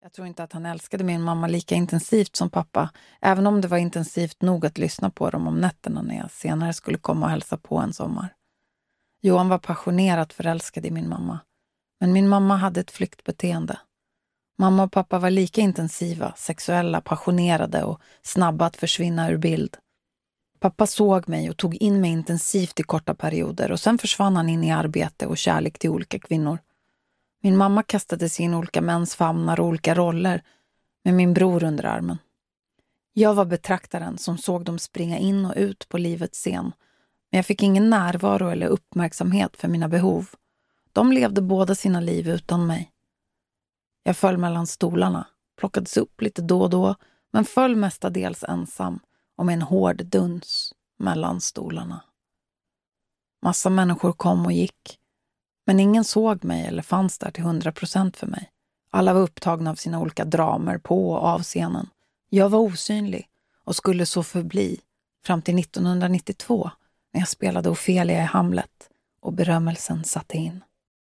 Jag tror inte att han älskade min mamma lika intensivt som pappa, även om det var intensivt nog att lyssna på dem om nätterna när jag senare skulle komma och hälsa på en sommar. Johan var passionerat förälskad i min mamma, men min mamma hade ett flyktbeteende. Mamma och pappa var lika intensiva, sexuella, passionerade och snabba att försvinna ur bild. Pappa såg mig och tog in mig intensivt i korta perioder och sen försvann han in i arbete och kärlek till olika kvinnor. Min mamma kastade sig in i olika mäns famnar och olika roller med min bror under armen. Jag var betraktaren som såg dem springa in och ut på livets scen, men jag fick ingen närvaro eller uppmärksamhet för mina behov. De levde båda sina liv utan mig. Jag föll mellan stolarna, plockades upp lite då och då, men föll mestadels ensam och med en hård duns mellan stolarna. Massa människor kom och gick, men ingen såg mig eller fanns där till 100% för mig. Alla var upptagna av sina olika dramer på och av scenen. Jag var osynlig och skulle så förbli fram till 1992 när jag spelade Ofelia i Hamlet och berömmelsen satte in.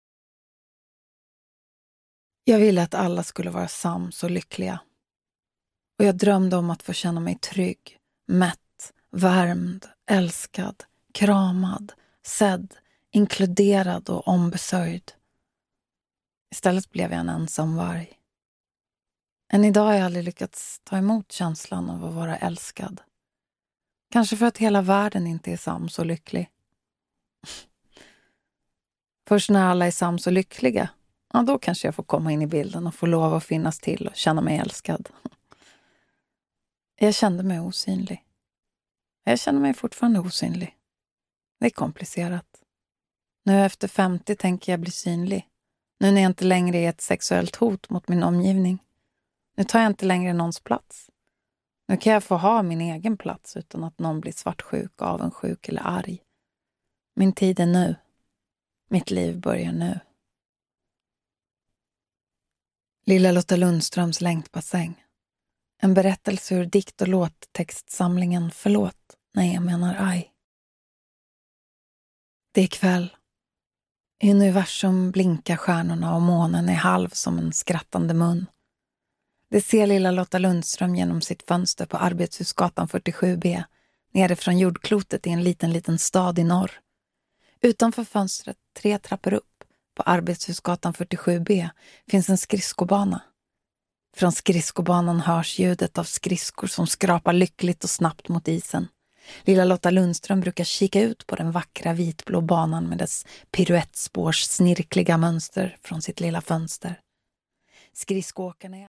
Jag ville att alla skulle vara sams och lyckliga. Och jag drömde om att få känna mig trygg, mätt, värmd, älskad, kramad, sedd, inkluderad och ombesörjd. Istället blev jag en ensam varg. Än idag har jag aldrig lyckats ta emot känslan av att vara älskad. Kanske för att hela världen inte är sams och lycklig. Först när alla är sams och lyckliga, ja, då kanske jag får komma in i bilden och få lov att finnas till och känna mig älskad. Jag kände mig osynlig. Jag känner mig fortfarande osynlig. Det är komplicerat. Nu efter 50 tänker jag bli synlig. Nu när jag inte längre är ett sexuellt hot mot min omgivning. Nu tar jag inte längre någons plats. Nu kan jag få ha min egen plats utan att någon blir svartsjuk, avundsjuk eller arg. Min tid är nu. Mitt liv börjar nu. Lilla Lotta Lundströms längtbassäng. En berättelse ur dikt- och låttextsamlingen Förlåt, nej jag menar aj. Det är kväll. I universum blinkar stjärnorna och månen är halv som en skrattande mun. Det ser lilla Lotta Lundström genom sitt fönster på Arbetshusgatan 47B, nere från jordklotet i en liten stad i norr. Utanför fönstret 3 trappor upp, på Arbetshusgatan 47B, finns en skridskobana. Från skridskobanan hörs ljudet av skridskor som skrapar lyckligt och snabbt mot isen. Lilla Lotta Lundström brukar kika ut på den vackra vitblå banan med dess piruettspårs snirkliga mönster från sitt lilla fönster. Skridskoåkarna